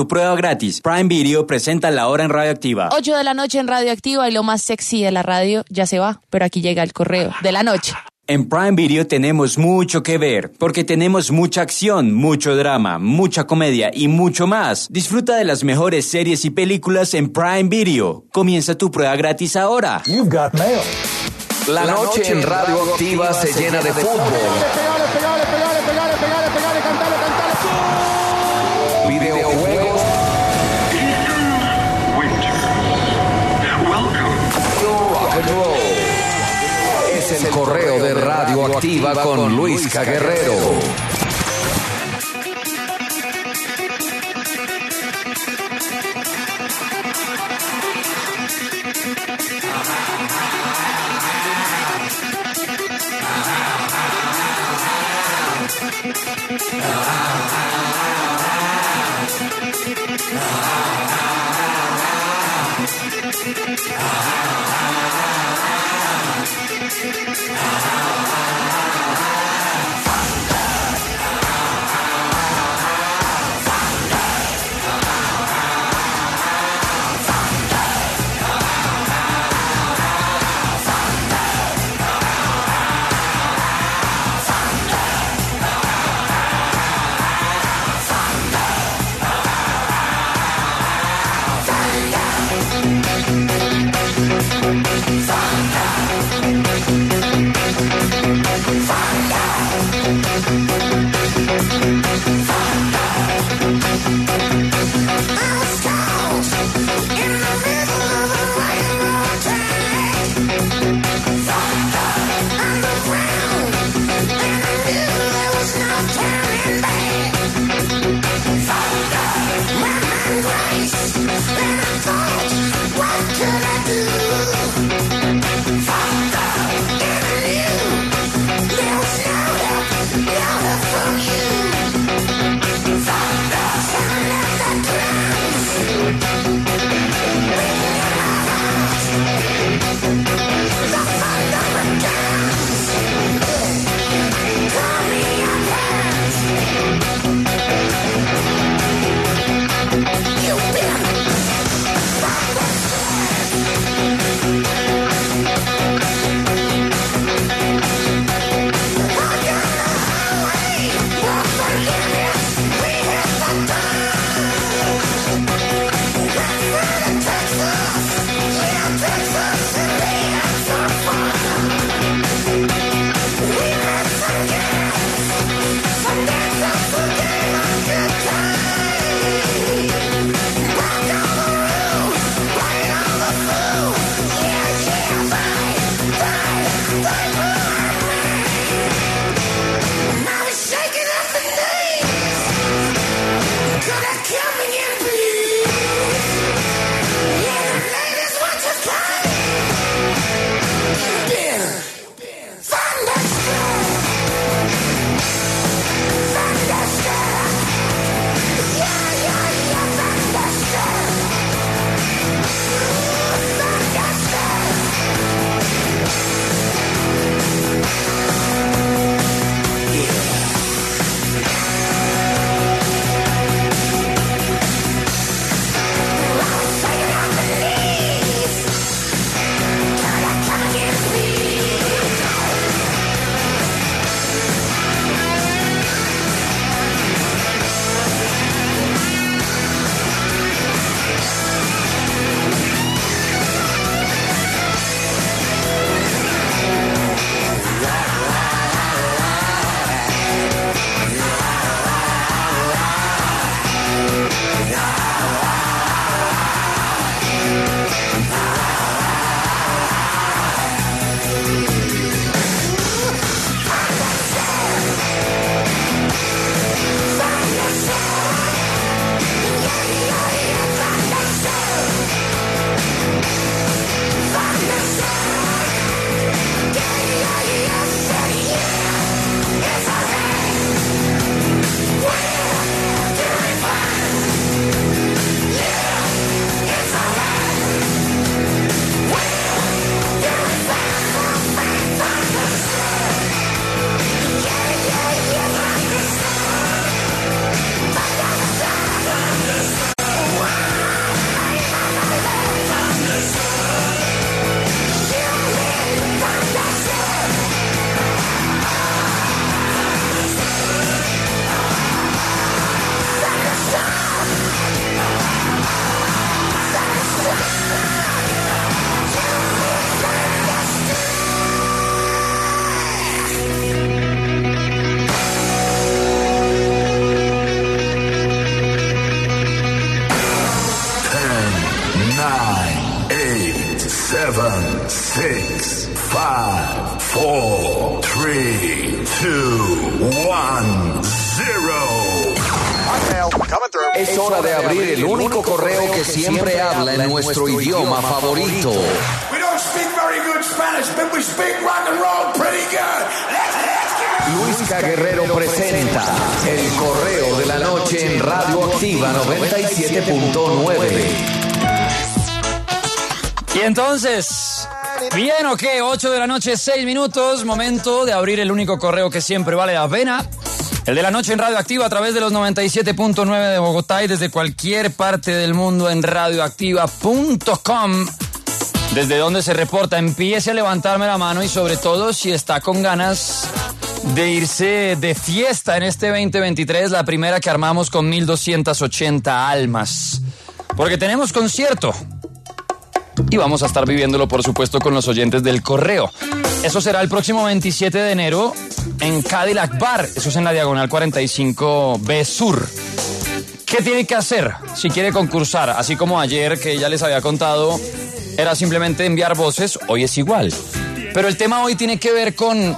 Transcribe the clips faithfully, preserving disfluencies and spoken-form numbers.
tu prueba gratis. Prime Video presenta La Hora en Radioactiva. ocho de la noche en Radioactiva y lo más sexy de la radio ya se va, pero aquí llega el correo de la noche. En Prime Video tenemos mucho que ver, porque tenemos mucha acción, mucho drama, mucha comedia y mucho más. Disfruta de las mejores series y películas en Prime Video. Comienza tu prueba gratis ahora. You've got mail. La noche en Radioactiva se llena de fútbol, videojuegos, rock and roll. Es el correo de Radioactiva con Luisca Guerrero. seven, six, five, four, three, two, one, zero. Es hora de abrir el único correo que siempre habla en nuestro idioma favorito. We don't speak very good Spanish, but we speak rock and roll pretty good. Let's, let's get... Luisca Guerrero presenta El Correo de la Noche en Radio Activa noventa y siete punto nueve. Y entonces, bien o qué, ocho de la noche, seis minutos, momento de abrir el único correo que siempre vale la pena. El de la noche en Radio Activa a través de los noventa y siete punto nueve de Bogotá y desde cualquier parte del mundo en radioactiva punto com. Desde donde se reporta, empiece a levantarme la mano y sobre todo si está con ganas de irse de fiesta en este veinte veintitrés, la primera que armamos con mil doscientas ochenta almas. Porque tenemos concierto. Y vamos a estar viviéndolo, por supuesto, con los oyentes del correo. Eso será el próximo veintisiete de enero en Cadillac Bar. Eso es en la Diagonal cuarenta y cinco B Sur. ¿Qué tiene que hacer si quiere concursar? Así como ayer, que ya les había contado, era simplemente enviar voces. Hoy es igual. Pero el tema hoy tiene que ver con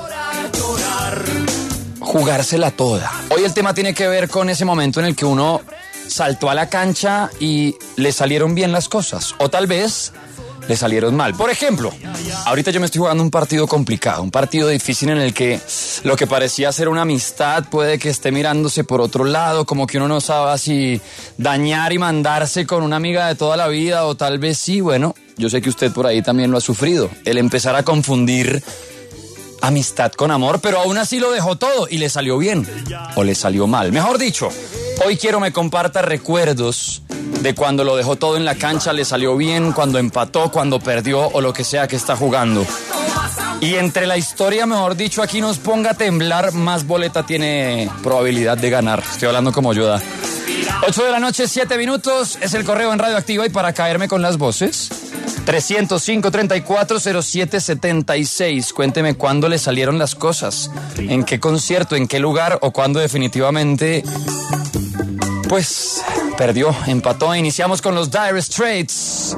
jugársela toda. Hoy el tema tiene que ver con ese momento en el que uno saltó a la cancha y le salieron bien las cosas. O tal vez le salieron mal. Por ejemplo, ahorita yo me estoy jugando un partido complicado, un partido difícil en el que lo que parecía ser una amistad puede que esté mirándose por otro lado, como que uno no sabe si dañar y mandarse con una amiga de toda la vida o tal vez sí. Bueno, yo sé que usted por ahí también lo ha sufrido, el empezar a confundir amistad con amor, pero aún así lo dejó todo y le salió bien o le salió mal. Mejor dicho, hoy quiero me comparta recuerdos de cuando lo dejó todo en la cancha, le salió bien, cuando empató, cuando perdió o lo que sea que está jugando. Y entre la historia, mejor dicho, aquí nos ponga a temblar, más boleta tiene probabilidad de ganar. Estoy hablando como Yoda. ocho de la noche, siete minutos, es el correo en Radio Activa y para caerme con las voces, trescientos cinco, treinta y cuatro, cero siete, setenta y seis. Cuénteme cuándo le salieron las cosas, en qué concierto, en qué lugar o cuándo definitivamente, pues, perdió, empató. Iniciamos con los Dire Straits.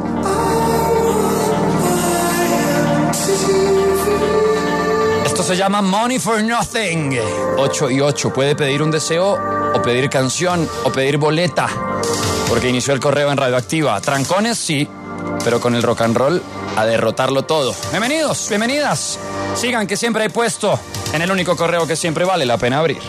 Esto se llama Money for Nothing. ocho y ocho. Puede pedir un deseo o pedir canción o pedir boleta, porque inició el correo en Radioactiva. Trancones, sí, pero con el rock and roll a derrotarlo todo. Bienvenidos, bienvenidas. Sigan que siempre hay puesto en el único correo que siempre vale la pena abrir.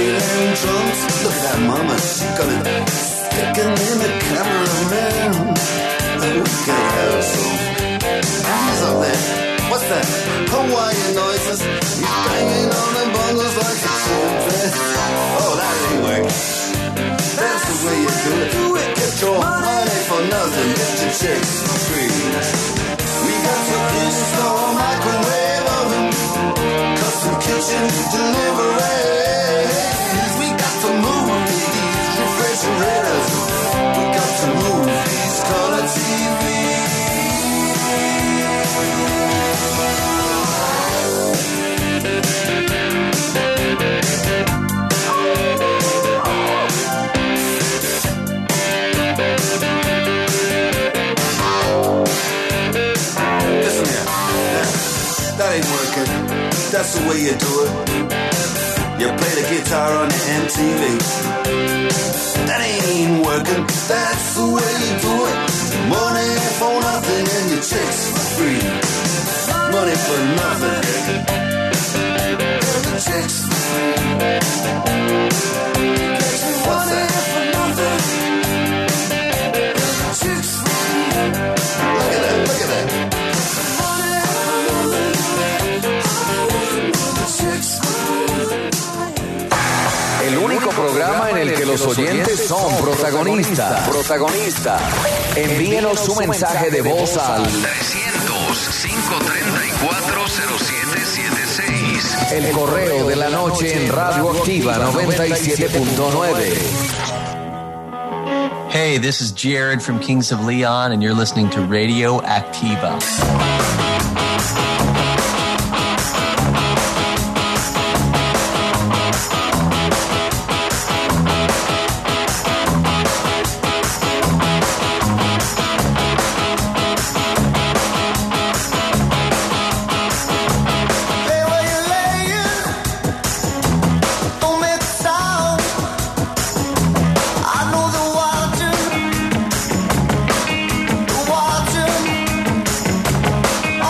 Look at that mama, she got it sticking in the cameraman. that Hawaiian noises. He's banging on the bongos like a chimpanzee. Oh, that ain't working. That's the way you do it. Do it. Get your money for nothing. Get your chicks for free. We got your kitchen store, microwave oven, custom kitchen deliveries. We got to move these refrigerators. We got to move these color T Vs. Listen here, that ain't working. That's the way you do it. You play the guitar on the M T V. That ain't working. That's the way you do it. Money for nothing and your chicks for free. Money for nothing. And your chicks for free. What's that? For nothing. And your chicks for free. Look at that, look at that. El único programa en el que los oyentes son protagonistas. Protagonista. Envíenos su mensaje de voz al trescientos, cinco treinta y cuatro, cero siete siete seis. El correo de la noche en Radioactiva noventa y siete punto nueve. Hey, this is Jared from Kings of Leon, and you're listening to Radio Activa. Watching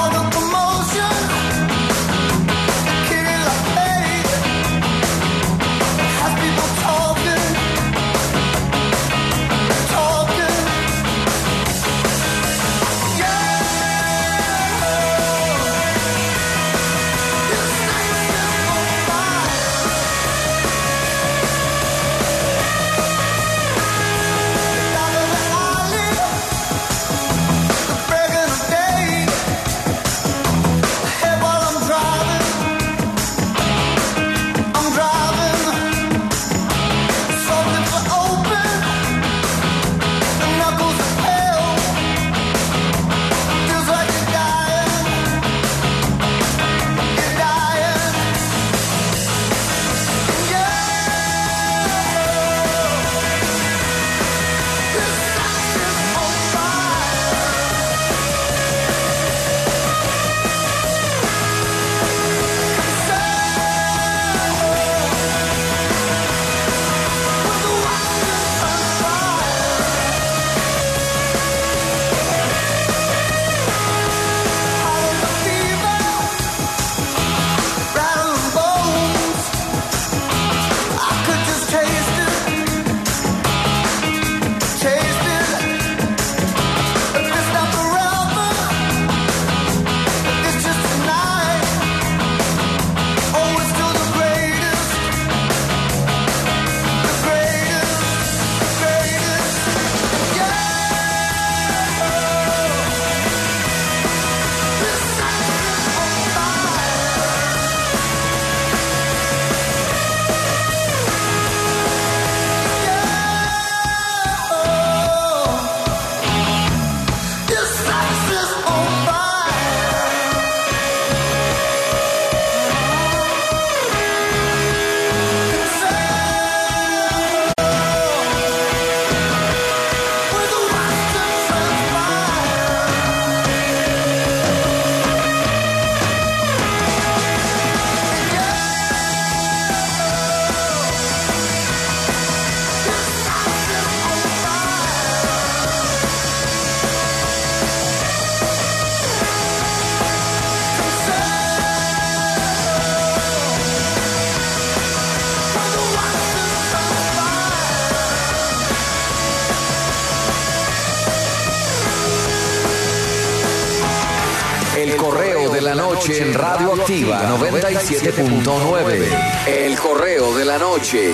noche en Radioactiva noventa y siete punto nueve. El correo de la noche.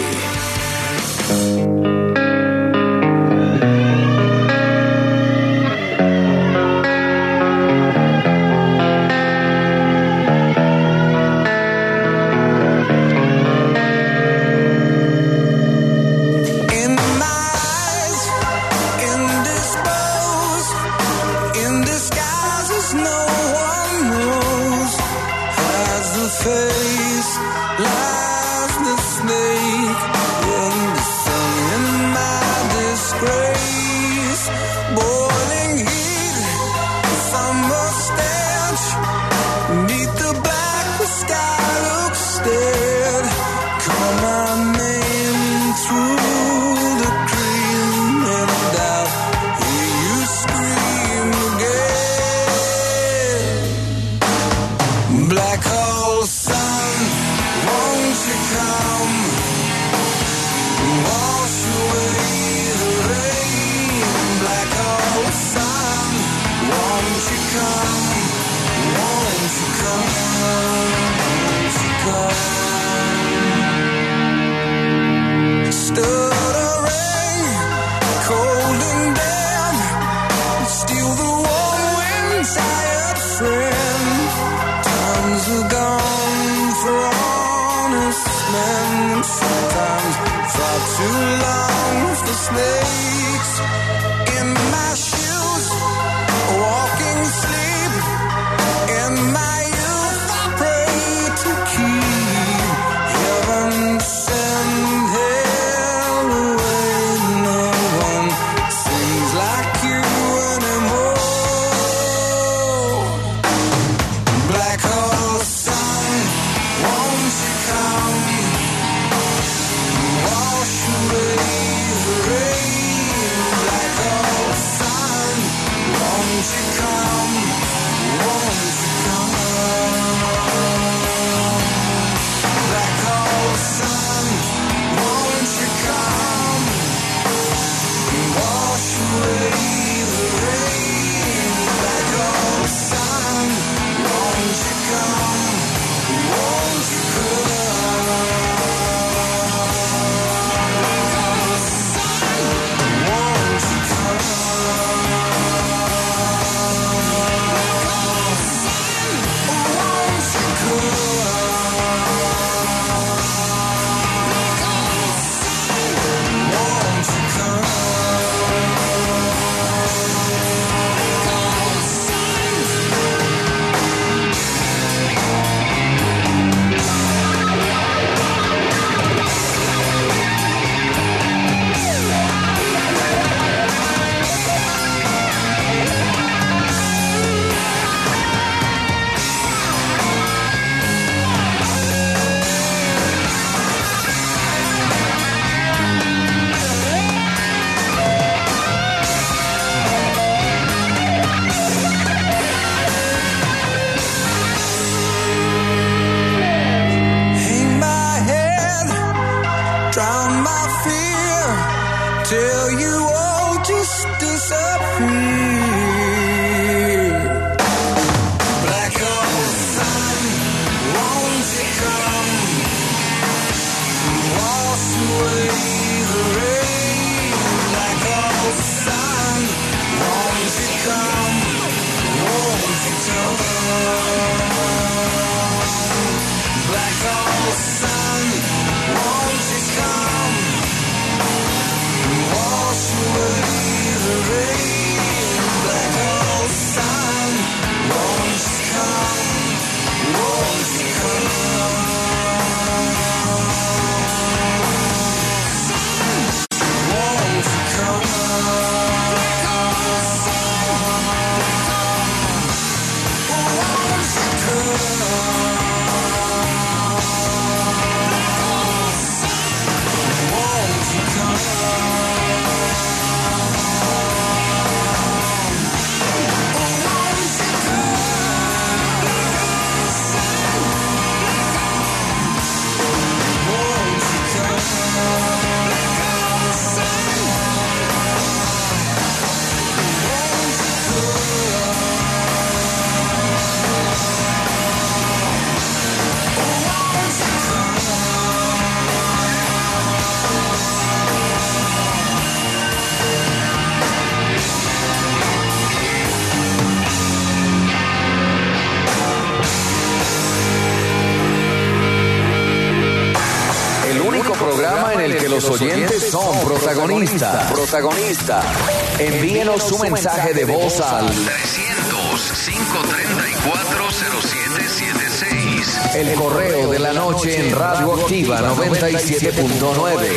oyentes son protagonistas. Protagonistas. Envíenos su mensaje de voz al trescientos, cinco treinta y cuatro, cero siete siete seis. el correo de la noche en Radioactiva noventa y siete punto nueve.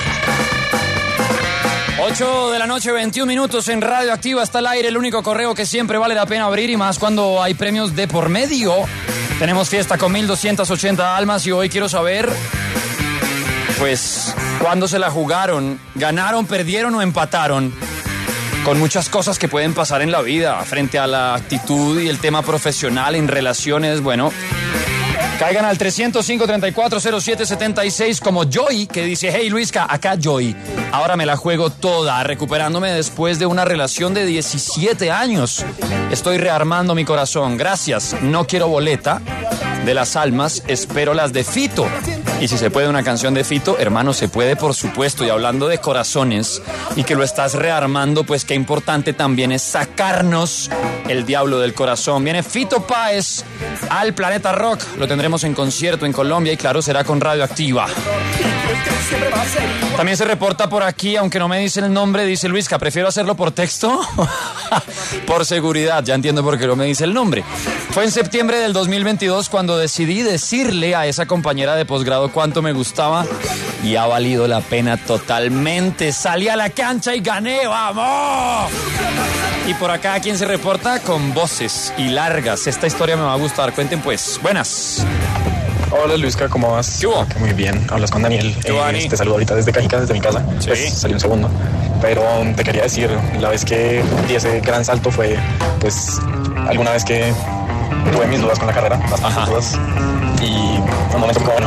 ocho de la noche, veintiún minutos en Radioactiva. Está al aire el único correo que siempre vale la pena abrir y más cuando hay premios de por medio. Tenemos fiesta con mil doscientas ochenta almas y hoy quiero saber, pues, cuándo se la jugaron, ganaron, perdieron o empataron. Con muchas cosas que pueden pasar en la vida frente a la actitud y el tema profesional en relaciones, bueno. Caigan al trescientos cinco treinta y cuatro cero siete setenta y seis como Joy, que dice: hey Luisca, acá Joy. Ahora me la juego toda, recuperándome después de una relación de diecisiete años. Estoy rearmando mi corazón. Gracias. No quiero boleta de las almas, espero las de Fito. Y si se puede una canción de Fito, hermano, se puede, por supuesto. Y hablando de corazones y que lo estás rearmando, pues qué importante también es sacarnos el diablo del corazón. Viene Fito Páez al Planeta Rock. Lo tendremos en concierto en Colombia y claro, será con Radioactiva. También se reporta por aquí, aunque no me dice el nombre, dice Luisca, prefiero hacerlo por texto. Por seguridad, ya entiendo por qué no me dice el nombre. Fue en septiembre del dos mil veintidós cuando decidí decirle a esa compañera de posgrado cuánto me gustaba y ha valido la pena totalmente. Salí a la cancha y gané, ¡vamos! Y por acá, ¿quién se reporta? Con voces y largas. Esta historia me va a gustar. Cuenten pues. Buenas. Hola Luisca, ¿cómo vas? ¿Qué hubo? Muy bien, hablas con Daniel. ¿Qué hubo, Dani? Eh, te saludo ahorita desde Cajica, desde mi casa. Sí. Pues salí un segundo. Pero um, te quería decir, la vez que di ese gran salto fue, pues, alguna vez que tuve mis dudas con la carrera, bastantes Ajá. dudas. Y un momento como, bueno,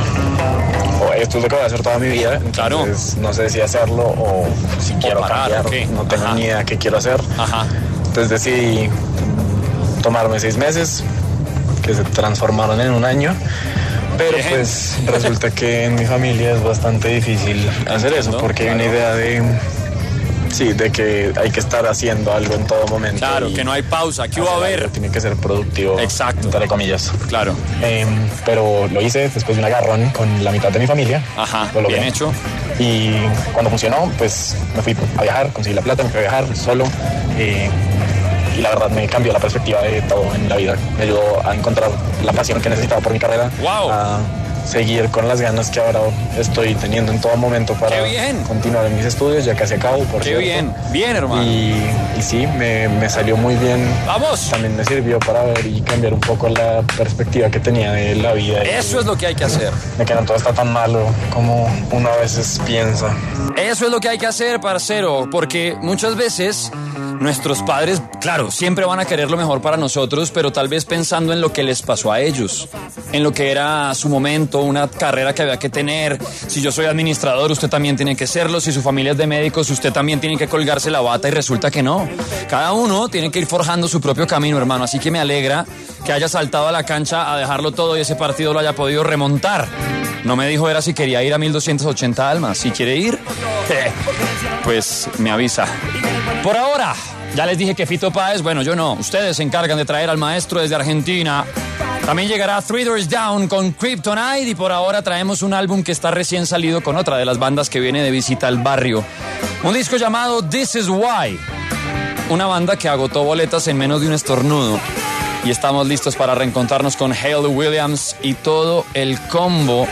o esto es lo que voy a hacer toda mi vida. Claro. Entonces no sé si hacerlo o si quiero parar, cambiar. ¿o qué? No tengo Ajá. ni idea qué quiero hacer. Ajá. Entonces decidí tomarme seis meses, que se transformaron en un año. Pero Bien. pues resulta que en mi familia es bastante difícil hacer eso, Entiendo, porque hay claro. una idea de, sí, de que hay que estar haciendo algo en todo momento. Claro, y que no hay pausa. ¿Qué hubo a hacer ver? algo tiene que ser productivo. Exacto. Entre comillas. Claro. Eh, pero lo hice después de un agarrón con la mitad de mi familia. Ajá, Lo logré. bien hecho. Y cuando funcionó, pues me fui a viajar, conseguí la plata, me fui a viajar solo. eh, y la verdad me cambió la perspectiva de todo en la vida. Me ayudó a encontrar la pasión que necesitaba por mi carrera. Wow. A seguir con las ganas que ahora estoy teniendo en todo momento para ¡Qué bien! continuar en mis estudios, ya casi acabo, por Qué cierto. bien. Bien, hermano. Y, y sí, me, me salió muy bien. ¡Vamos! También me sirvió para ver y cambiar un poco la perspectiva que tenía de la vida. Eso es lo que hay que hacer. De que no todo está tan malo como uno a veces piensa. Eso es lo que hay que hacer, parcero, porque muchas veces nuestros padres, claro, siempre van a querer lo mejor para nosotros, pero tal vez pensando en lo que les pasó a ellos, en lo que era su momento, una carrera que había que tener. Si yo soy administrador, usted también tiene que serlo. Si su familia es de médicos, usted también tiene que colgarse la bata y resulta que no. Cada uno tiene que ir forjando su propio camino, hermano, así que me alegra que haya saltado a la cancha a dejarlo todo y ese partido lo haya podido remontar. No me dijo era si quería ir a mil doscientas ochenta almas. Si quiere ir, eh, pues me avisa. Por ahora, ya les dije que Fito Páez, bueno, yo no. Ustedes se encargan de traer al maestro desde Argentina. También llegará Three Doors Down con Kryptonite y por ahora traemos un álbum que está recién salido con otra de las bandas que viene de visita al barrio. Un disco llamado This Is Why. Una banda que agotó boletas en menos de un estornudo. Y estamos listos para reencontrarnos con Hayley Williams y todo el combo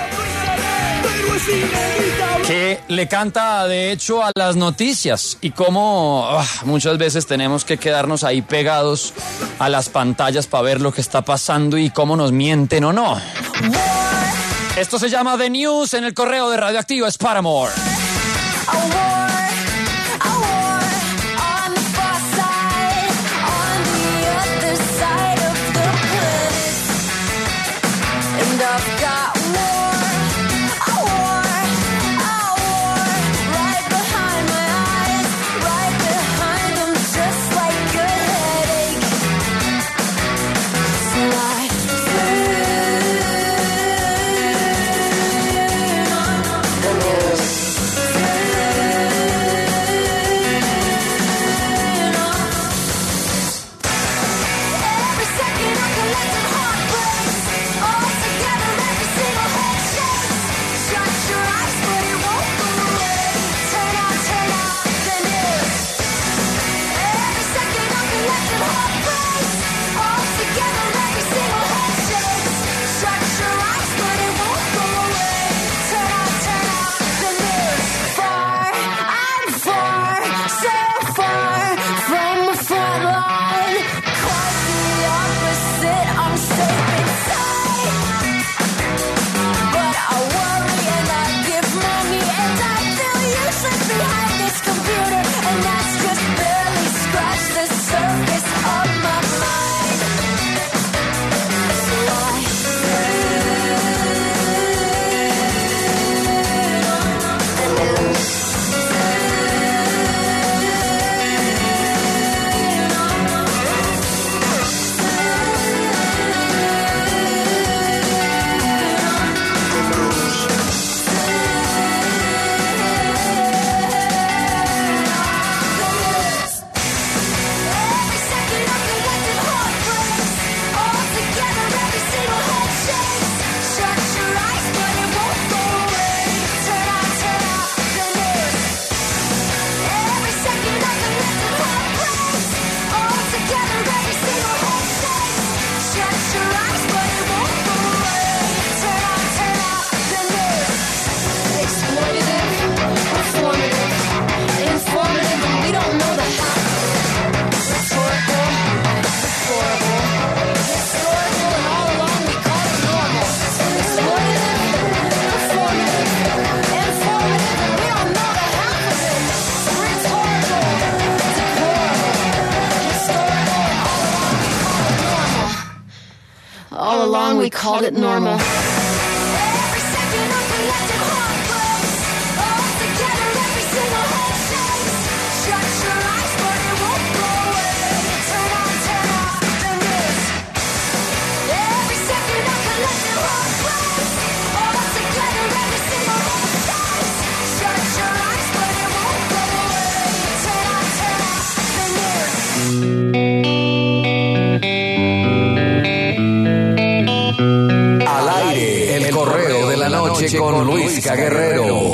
que le canta de hecho a las noticias y cómo oh, muchas veces tenemos que quedarnos ahí pegados a las pantallas para ver lo que está pasando y cómo nos mienten o no. Esto se llama The News en el correo de Radioactiva, es Paramore. The news. so far from the front line. Quite the opposite, I'm safe inside. But I worry and I give money and I feel useless behind this computer. And that's just barely scratched the surface of my mind. So I all along we called it normal. Con Luis Guerrero.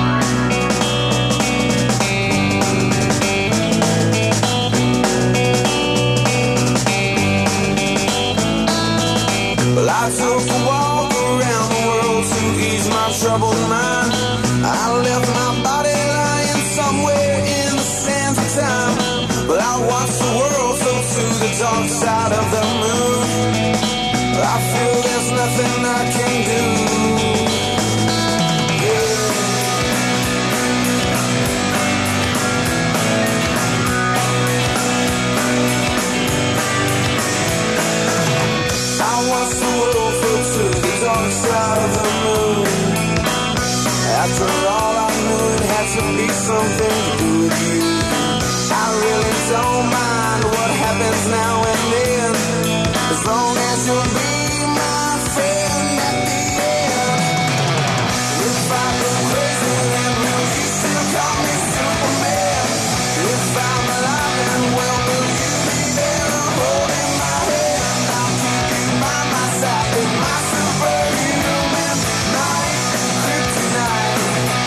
Well, I took a walk around the world to ease my troubled mind. I left my body lying somewhere in the sands of time. But I watched the world float to the dark side of the moon. I feel there's nothing I can do. Side of the moon. After all, I knew it had to be something to do with you. I really don't mind what happens now and then, as long as you'll be my friend at the end. If I go crazy, then will you still call me Superman? If I'm alive, then well, will you be there holding my hand? I'll keep you by my side with my superhuman night, kryptonite.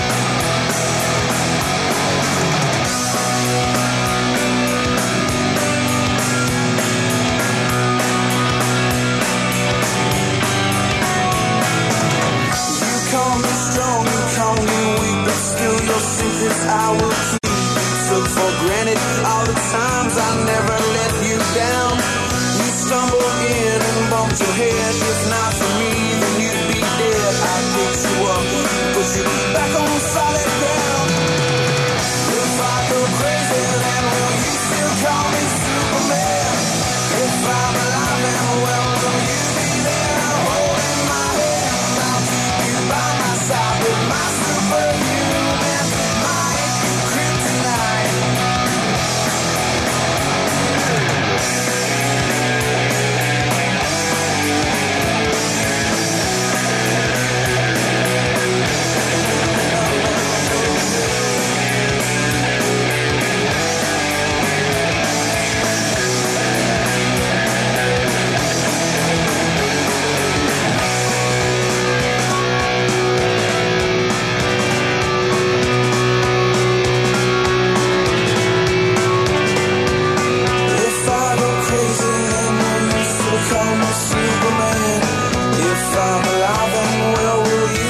You call me strong, you call me weak, but still your secrets I will keep. Took for granted all the times I never let you down. You stumbled in and bumped your head. If not for me, then you'd be dead. I picked you up, put you back on solid ground. If I go crazy, then will you still call me Superman? If I'm alive, then well, will you be there holding my hand? I'll keep you by my side with my superhuman might, kryptonite.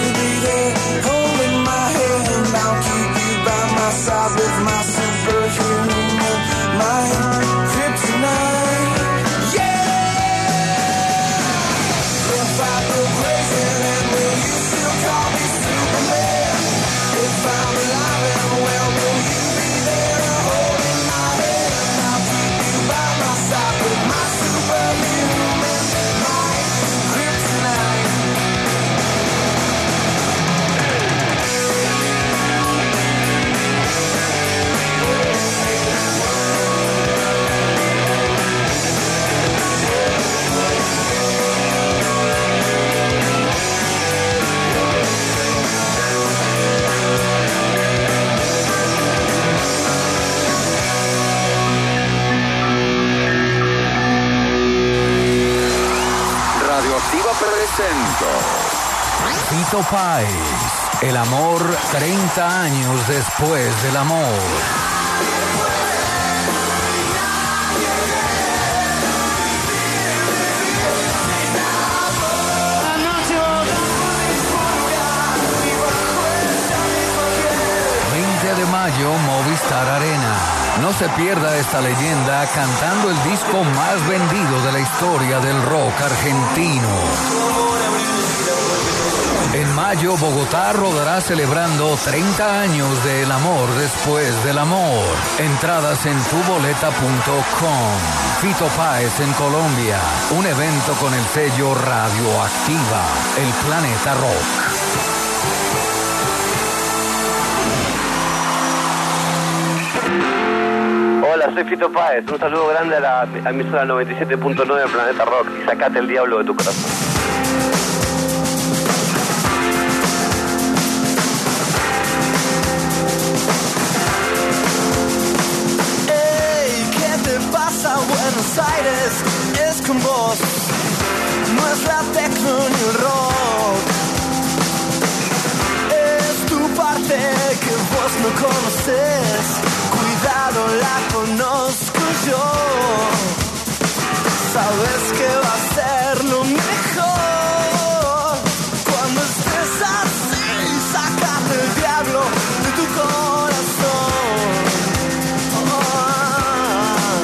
With my superhuman presento Fito Páez, el amor treinta años después del amor. veinte de mayo, Movistar Arena. No se pierda esta leyenda cantando el disco más vendido de la historia del rock argentino. En mayo, Bogotá rodará celebrando treinta años del amor después del amor. Entradas en tuboleta punto com. Fito Páez en Colombia. Un evento con el sello Radioactiva, el Planeta Rock. Hola, soy Fito Páez. Un saludo grande a la emisora noventa y siete punto nueve del Planeta Rock. Y sacate el diablo de tu corazón. Ey, ¿qué te pasa, Buenos Aires? Es con vos. No es la tecno ni el rock. Es tu parte que vos no conoces. Cuidado, la conozco yo. Sabes que va a ser lo mejor. Cuando estés así, sácate el diablo de tu corazón. Oh.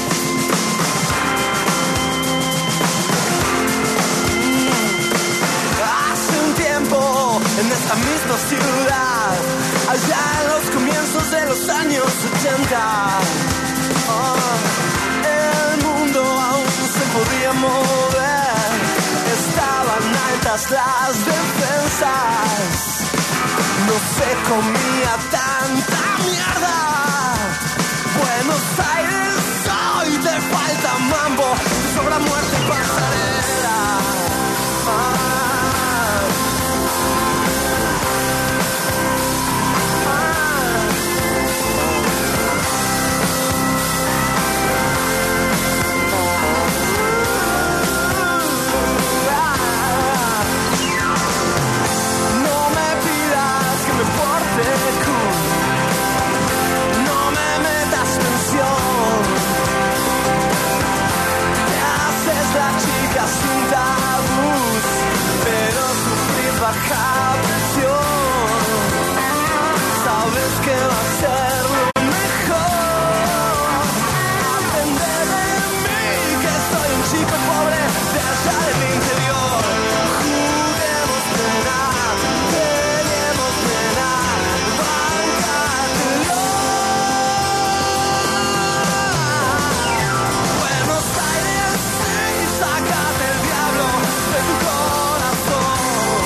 Hace un tiempo, en esta misma ciudad, allá en los comienzos de los años ochenta, oh, el mundo aún se podía mover, estaban altas las defensas, no se comía tanta mierda. Buenos Aires hoy te falta mambo, te sobra muerte y pasarela. Ah. Sin tabús, pero sufrir baja presión. Sabes que va a ser lo mejor. Aprende de mí que soy un chico pobre de allá del interior. Juguemos nena, peleemos nena, bancátelo. Buenos Aires, sí, sácate el diablo de tu corazón.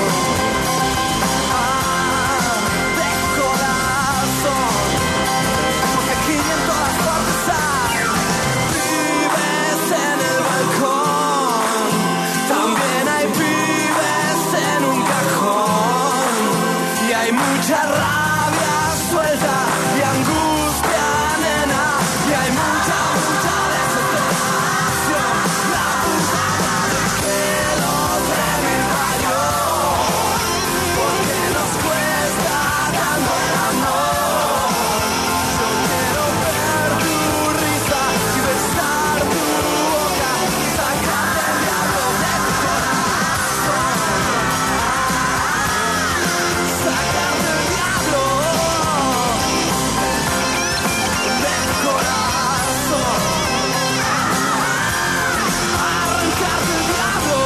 Ah, de corazón. Porque aquí en todas partes hay. Vives en el balcón. También hay pibes en un cajón. Y hay mucha rabia suelta y angustia, nena. Y hay mucha, mucha desesperación. La puta madre que los revivió. Porque nos cuesta tanto el amor. Yo quiero ver tu risa y besar tu boca y sacarte el diablo de tu corazón. Sacarte el diablo de tu corazón. Arrancarte el diablo.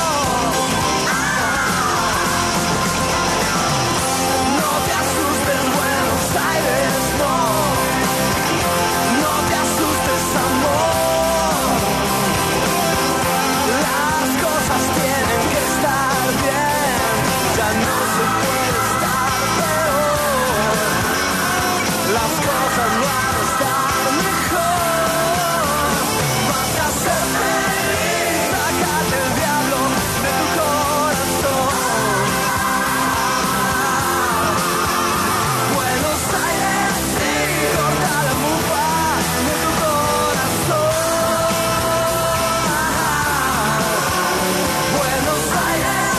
No te asustes, Buenos Aires, no. No te asustes, amor. Las cosas tienen que estar bien. Ya no se puede estar peor. Las cosas van a estar mejor. Vas a ser feliz. Sácate el diablo de tu corazón. Buenos Aires, sí, corta la mufa de tu corazón. Buenos Aires,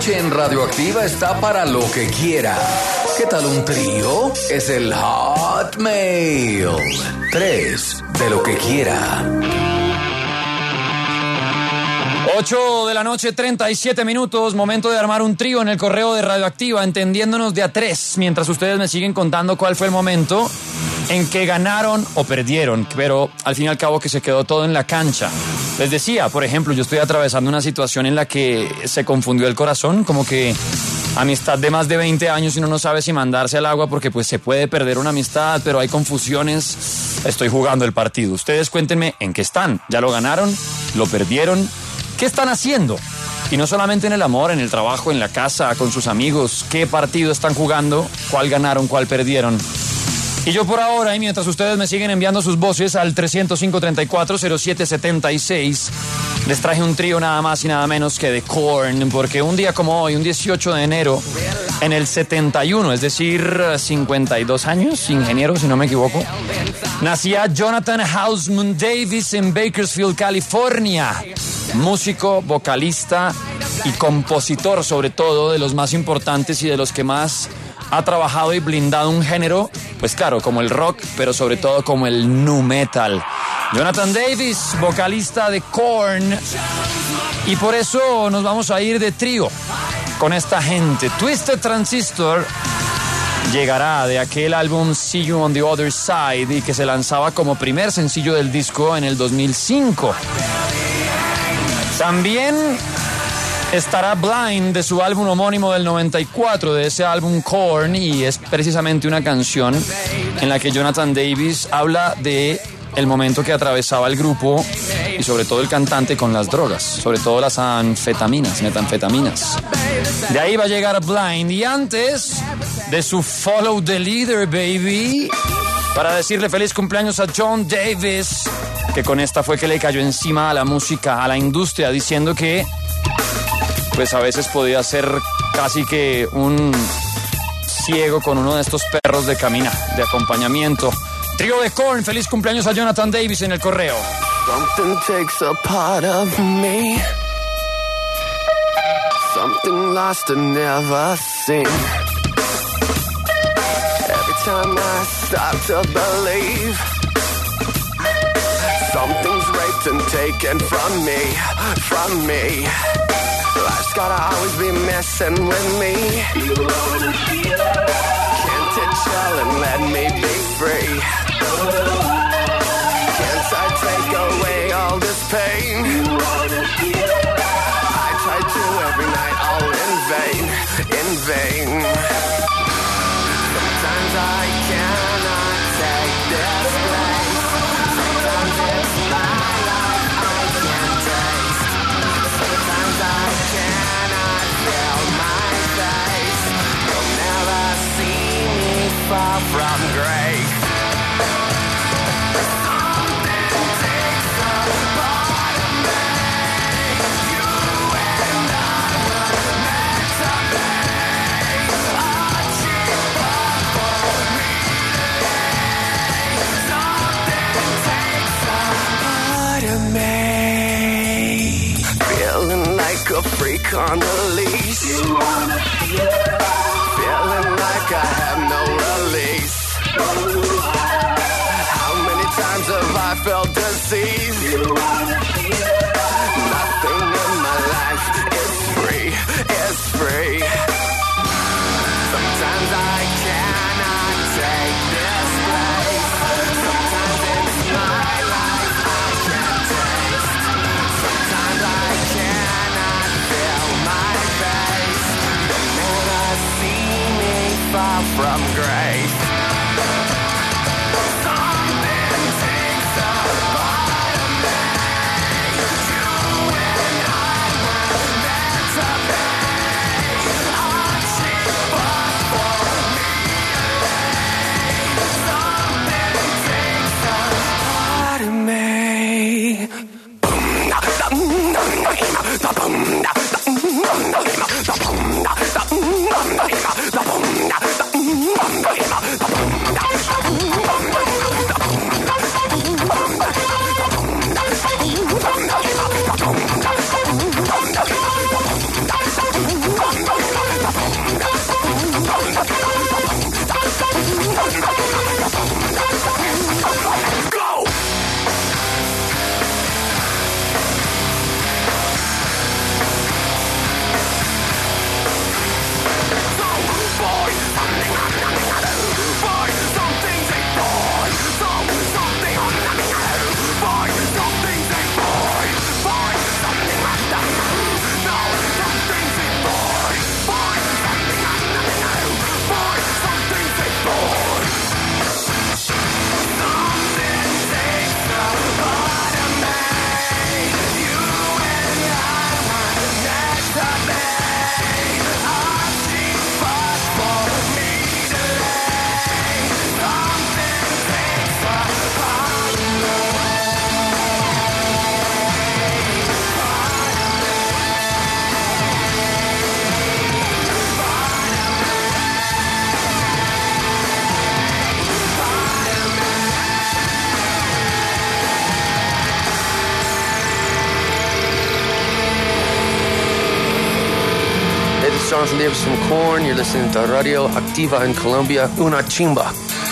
noche en Radioactiva está para lo que quiera. ¿Qué tal un trío? Es el Hotmail. Tres de lo que quiera. ocho de la noche, treinta y siete minutos, momento de armar un trío en el correo de Radioactiva, entendiéndonos de a tres, mientras ustedes me siguen contando cuál fue el momento en que ganaron o perdieron, pero al fin y al cabo que se quedó todo en la cancha. Les decía, por ejemplo, yo estoy atravesando una situación en la que se confundió el corazón, como que amistad de más de veinte años y uno no sabe si mandarse al agua porque pues se puede perder una amistad, pero hay confusiones. Estoy jugando el partido. Ustedes cuéntenme en qué están. ¿Ya lo ganaron? ¿Lo perdieron? ¿Qué están haciendo? Y no solamente en el amor, en el trabajo, en la casa, con sus amigos. ¿Qué partido están jugando? ¿Cuál ganaron? ¿Cuál perdieron? Y yo por ahora, y mientras ustedes me siguen enviando sus voces al tres cero cinco, treinta y cuatro, cero siete setenta y seis, les traje un trío nada más y nada menos que de Korn, porque un día como hoy, un dieciocho de enero, en el setenta y uno, es decir, cincuenta y dos años, ingeniero, si no me equivoco, nacía Jonathan Hausman Davis en Bakersfield, California. Músico, vocalista y compositor, sobre todo, de los más importantes y de los que más ha trabajado y blindado un género, pues claro, como el rock, pero sobre todo como el nu metal. Jonathan Davis, vocalista de Korn, y por eso nos vamos a ir de trío con esta gente. Twisted Transistor llegará de aquel álbum See You on the Other Side y que se lanzaba como primer sencillo del disco en el dos mil cinco. También estará Blind de su álbum homónimo del noventa y cuatro, de ese álbum Korn, y es precisamente una canción en la que Jonathan Davis habla de el momento que atravesaba el grupo y sobre todo el cantante con las drogas, sobre todo las anfetaminas, metanfetaminas. De ahí va a llegar Blind, y antes de su Follow the Leader, baby, para decirle feliz cumpleaños a John Davis, que con esta fue que le cayó encima a la música, a la industria, diciendo que pues a veces podía ser casi que un ciego con uno de estos perros de camina, de acompañamiento. Trío de Korn, feliz cumpleaños a Jonathan Davis en el correo. Something takes a part of me, something lost and never seen. Every time I start to believe, something's raped and taken from me, from me. Life's gotta always be messing with me. Can't it chill and let me be free? Can't I take away all this pain? I try to every night, all in vain, in vain. Sometimes I cannot take this place. Sometimes it's my life I can't taste. Sometimes I cannot feel my face. You'll never see me far from grace. Something takes a part of me. You and I were meant to be. A cheap for me today. Something takes a part of me. Feeling like a freak on a leash. You wanna feel it? Feeling like I have no release. How many times have I felt deceived? You wanna feel it? Nothing in my life is free, is free. Sometimes I cannot take this place. Sometimes it's my life I can't taste. Sometimes I cannot feel my face. You'll never see me far from grace. Something takes a part of me. You and I were meant to be. A cheap for me today. Something takes a part of me. Jonathan Davis from Korn. You're listening to Radio Activa in Colombia. Una chimba.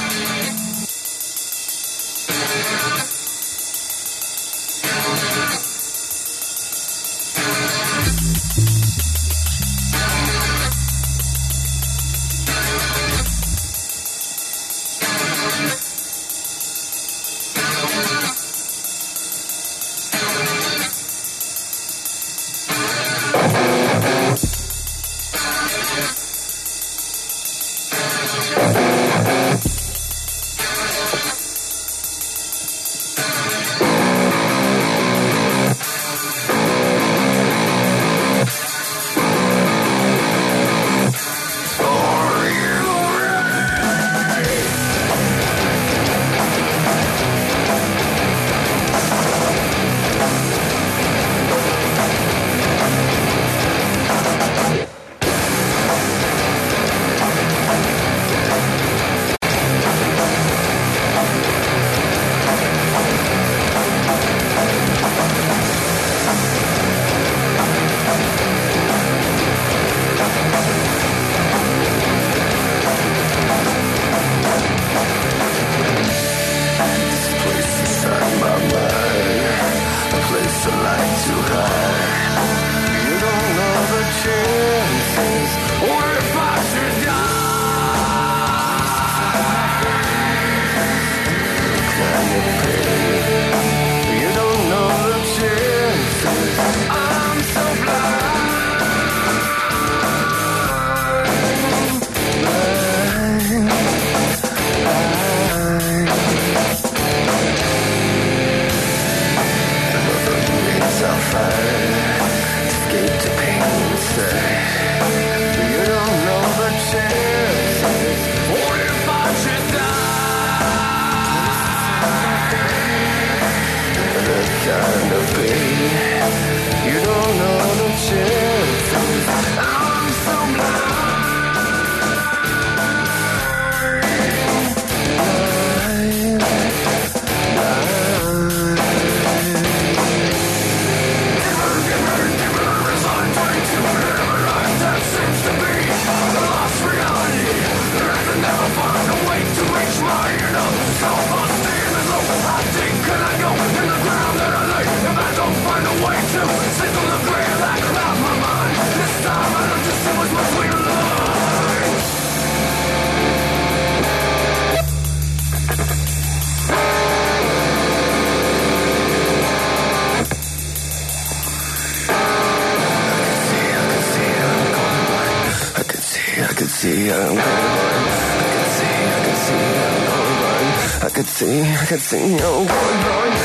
I could see, I could see, oh, going blind.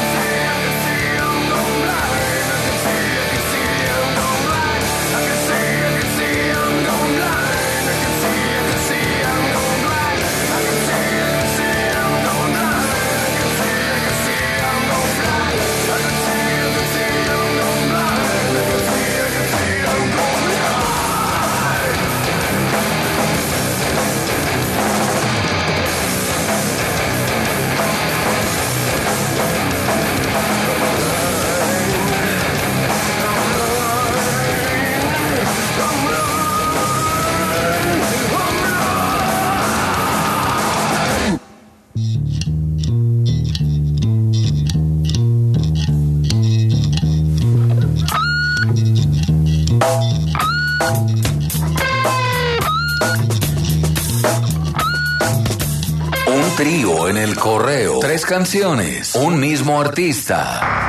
Un trío en el correo. Tres canciones. Un mismo artista.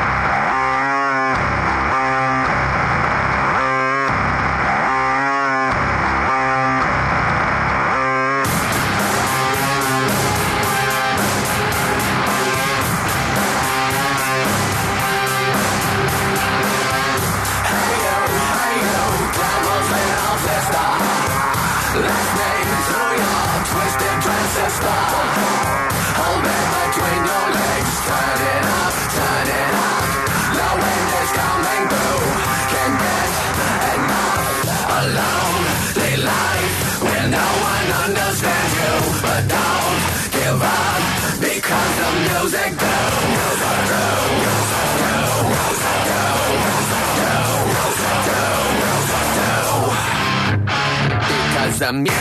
Because the music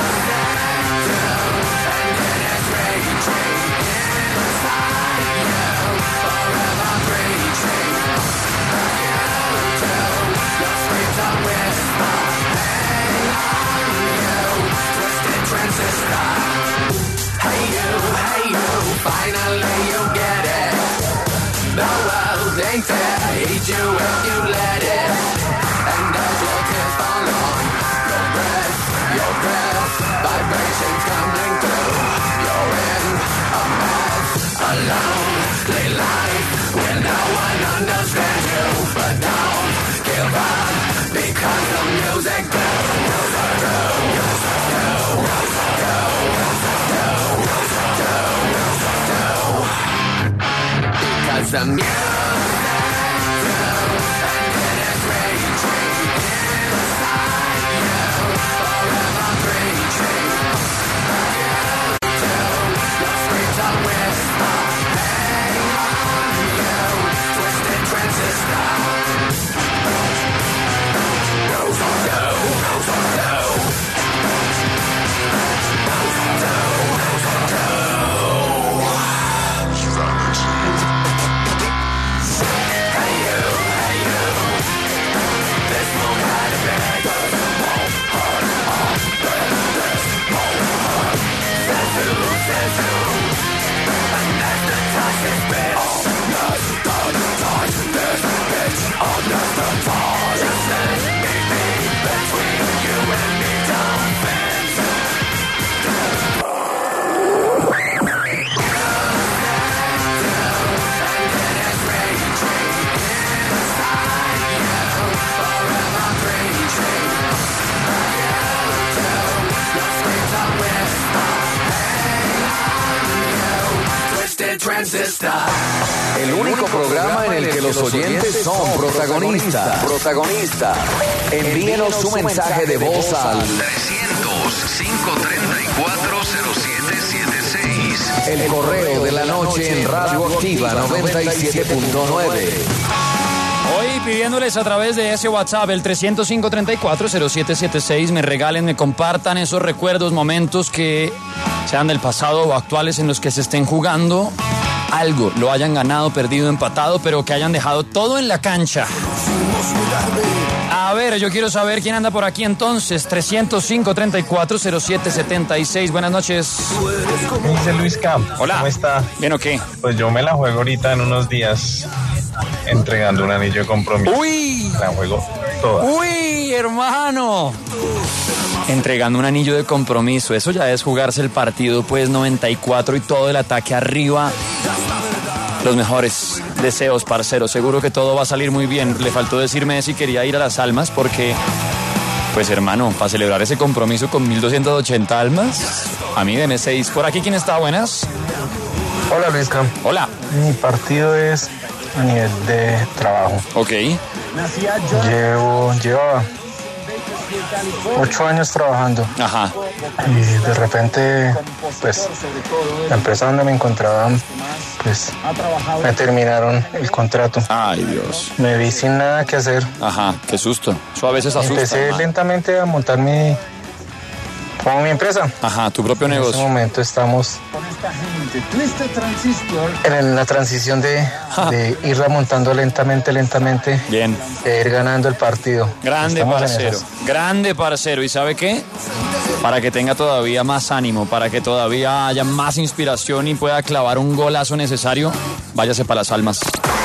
finally you get it. The world ain't fair, hate you if you let it. And as your tears fall on your breath, your breath, vibrations coming through. You're in a mess, a lonely life where no one understands you. But don't give up because the music blows. Because the music and it is raging inside you, forever preaching. You do, your screams are whisper, hang on you, twisted transistor. Goes on you, goes on you. Goes on you, goes on you. Transistor. El único programa en el que los oyentes son protagonistas. Protagonista. Envíenos su mensaje de voz al trescientos, cinco treinta y cuatro, cero siete setenta y seis. El correo de la noche en Radioactiva noventa y siete punto nueve. Hoy pidiéndoles a través de ese WhatsApp, el trescientos cinco treinta y cuatro, cero siete setenta y seis, me regalen, me compartan esos recuerdos, momentos que sean del pasado o actuales en los que se estén jugando algo, lo hayan ganado, perdido, empatado, pero que hayan dejado todo en la cancha. A ver, yo quiero saber quién anda por aquí entonces. trescientos cinco treinta y cuatro, cero siete setenta y seis. Buenas noches. ¿Qué dice Luis Camp? Hola. ¿Cómo está? ¿Bien o qué? Pues yo me la juego ahorita en unos días entregando un anillo de compromiso. ¡Uy! La juego toda. ¡Uy, hermano! Entregando un anillo de compromiso. Eso ya es jugarse el partido, pues noventa y cuatro y todo el ataque arriba. Los mejores deseos, parceros. Seguro que todo va a salir muy bien. Le faltó decirme si quería ir a las almas porque, pues hermano, para celebrar ese compromiso con mil doscientas ochenta almas, a mí deme seis. ¿Por aquí quién está? Buenas. Hola Luis Camp. Hola. Mi partido es a nivel de trabajo. Ok. Llevo, llevaba ocho años trabajando. Ajá. Y de repente, pues, la empresa donde me encontraba, pues, me terminaron el contrato. Ay, Dios. Me vi sin nada que hacer. Ajá, qué susto. Eso a veces asusta. Empecé Ajá. lentamente a montar mi, como mi empresa. Ajá, tu propio negocio. En este momento estamos en la transición de, de ir remontando lentamente, lentamente. Bien. De ir ganando el partido. Grande Estamos en parcero, esas. grande parcero. ¿Y sabe qué? Para que tenga todavía más ánimo, para que todavía haya más inspiración y pueda clavar un golazo necesario, váyase para las almas.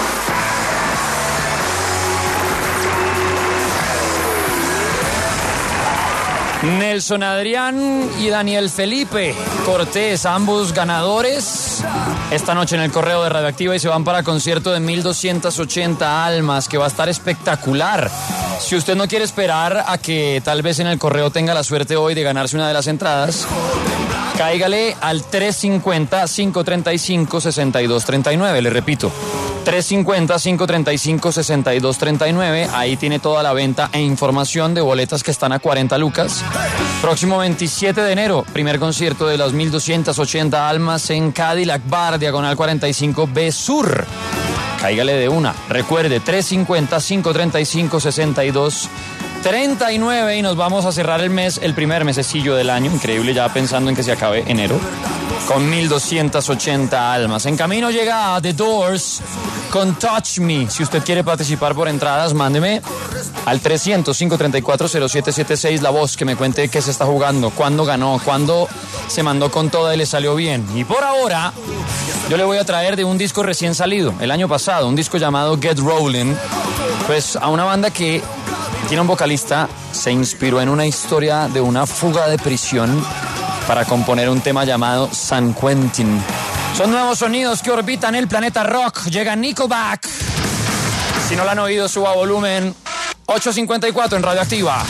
Nelson Adrián y Daniel Felipe Cortés, ambos ganadores esta noche en el correo de Radioactiva, y se van para concierto de mil doscientas ochenta almas, que va a estar espectacular. Si usted no quiere esperar a que tal vez en el correo tenga la suerte hoy de ganarse una de las entradas, cáigale al tres cinco cero, cinco tres cinco, seis dos tres nueve. Le repito, tres cinco cero, cinco tres cinco, seis dos tres nueve. Ahí tiene toda la venta e información de boletas que están a cuarenta lucas. Próximo veintisiete de enero, primer concierto de las mil doscientas ochenta almas en Cadillac Bar, diagonal cuarenta y cinco B Sur. Cáigale de una. Recuerde, tres cinco cero, cinco tres cinco, seis dos treinta y nueve y nos vamos a cerrar el mes, el primer mesecillo del año, increíble, ya pensando en que se acabe enero, con mil doscientas ochenta almas. En camino llega The Doors con Touch Me. Si usted quiere participar por entradas, mándeme al trescientos, cinco treinta y cuatro, cero siete setenta y seis la voz, que me cuente qué se está jugando, cuándo ganó, cuándo se mandó con toda y le salió bien. Y por ahora, yo le voy a traer de un disco recién salido, el año pasado, un disco llamado Get Rollin', pues a una banda que tiene un vocalista, se inspiró en una historia de una fuga de prisión para componer un tema llamado San Quentin. Son nuevos sonidos que orbitan el planeta rock. Llega Nickelback. Si no lo han oído, suba volumen. ocho cincuenta y cuatro en Radioactiva.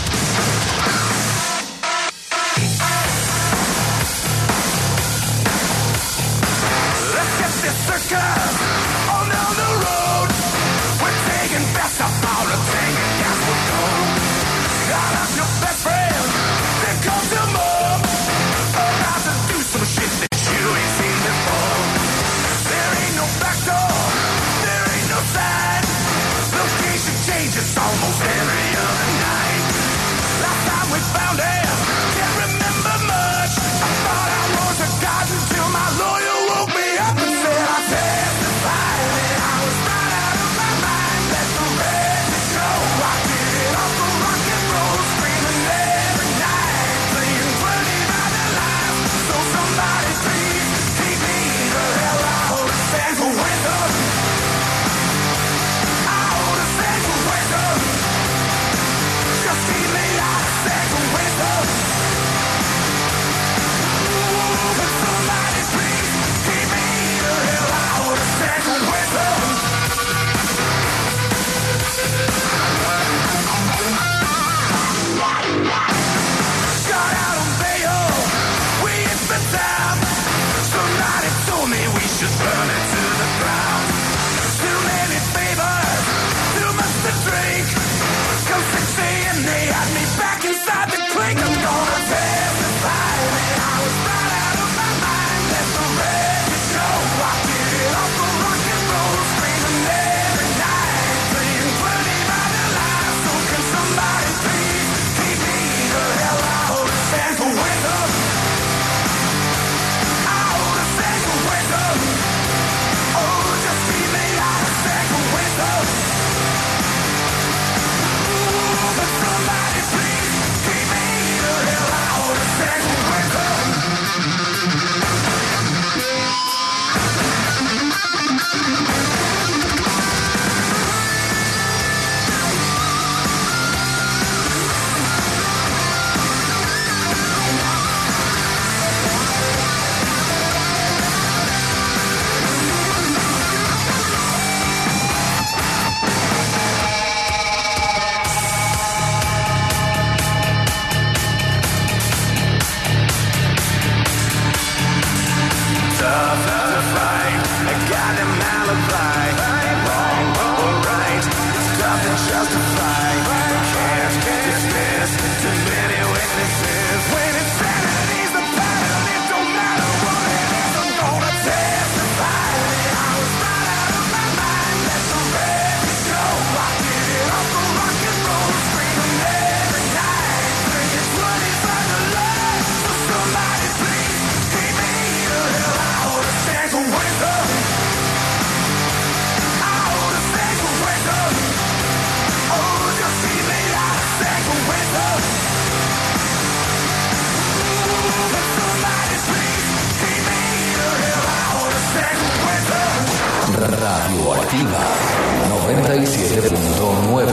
It's almost every other night. Last time we found it, can't remember much. I thought I was a god until my lawyer woke me up and said I testified that I was right out of my mind. Let the record show I did it off the rock and roll, screaming every night, playing twenty by the line. So somebody please keep me the hell out of San Quentin. Radioactiva noventa y siete punto nueve.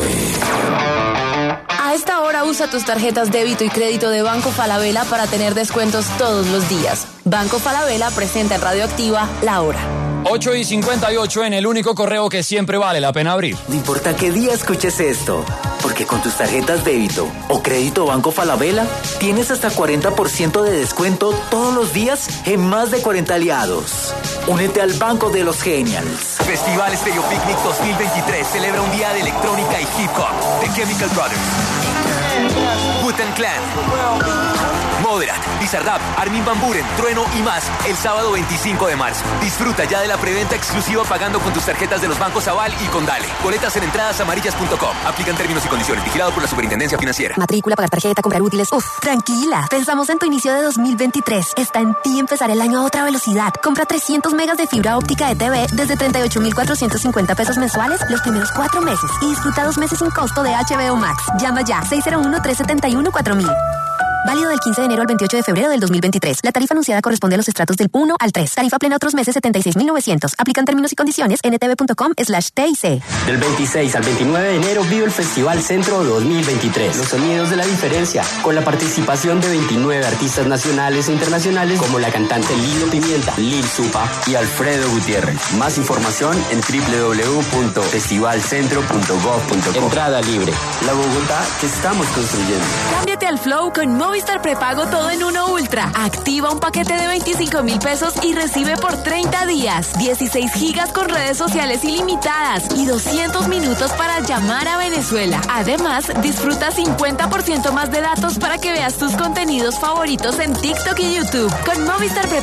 A esta hora usa tus tarjetas débito y crédito de Banco Falabella para tener descuentos todos los días. Banco Falabella presenta en Radioactiva La Hora. ocho y cincuenta y ocho en el único correo que siempre vale la pena abrir. No importa qué día escuches esto, porque con tus tarjetas débito o crédito Banco Falabella tienes hasta cuarenta por ciento de descuento todos los días en más de cuarenta aliados. Únete al Banco de los Genials. Festival Stereo Picnic dos mil veintitrés celebra un día de electrónica y hip hop. The Chemical Brothers, Wu-Tang Clan, Moderat, Bizarrap, Armin van Buuren, Trueno y más el sábado veinticinco de marzo. Disfruta ya de la preventa exclusiva pagando con tus tarjetas de los bancos Aval y Condale. Boletas en entradas amarillas punto com. Aplican términos y condiciones. Vigilado por la Superintendencia Financiera. Matrícula, pagar tarjeta, comprar útiles. Uf, tranquila. Pensamos en tu inicio de dos mil veintitrés. Está en ti empezar el año a otra velocidad. Compra trescientos megas de fibra óptica de T V desde treinta y ocho mil cuatrocientos cincuenta pesos mensuales los primeros cuatro meses. Y disfruta dos meses sin costo de H B O Max. Llama ya. seis cero uno, tres siete uno, cuatro mil. Válido del quince de enero al veintiocho de febrero del dos mil veintitrés. La tarifa anunciada corresponde a los estratos del uno al tres. Tarifa plena otros meses setenta y seis mil novecientos. Aplican términos y condiciones en etv punto com slash T I C. Del veintiséis al veintinueve de enero vive el Festival Centro dos mil veintitrés. Los sonidos de la diferencia, con la participación de veintinueve artistas nacionales e internacionales como la cantante Lilo Pimienta, Lil Supa y Alfredo Gutiérrez. Más información en doble u doble u doble u punto festival centro punto gov punto co. Entrada libre. La Bogotá que estamos construyendo. Cámbiate al Flow con Movistar Prepago todo en uno Ultra. Activa un paquete de veinticinco mil pesos y recibe por treinta días dieciséis gigas con redes sociales ilimitadas y doscientos minutos para llamar a Venezuela. Además, disfruta cincuenta por ciento más de datos para que veas tus contenidos favoritos en TikTok y YouTube. Con Movistar Prepago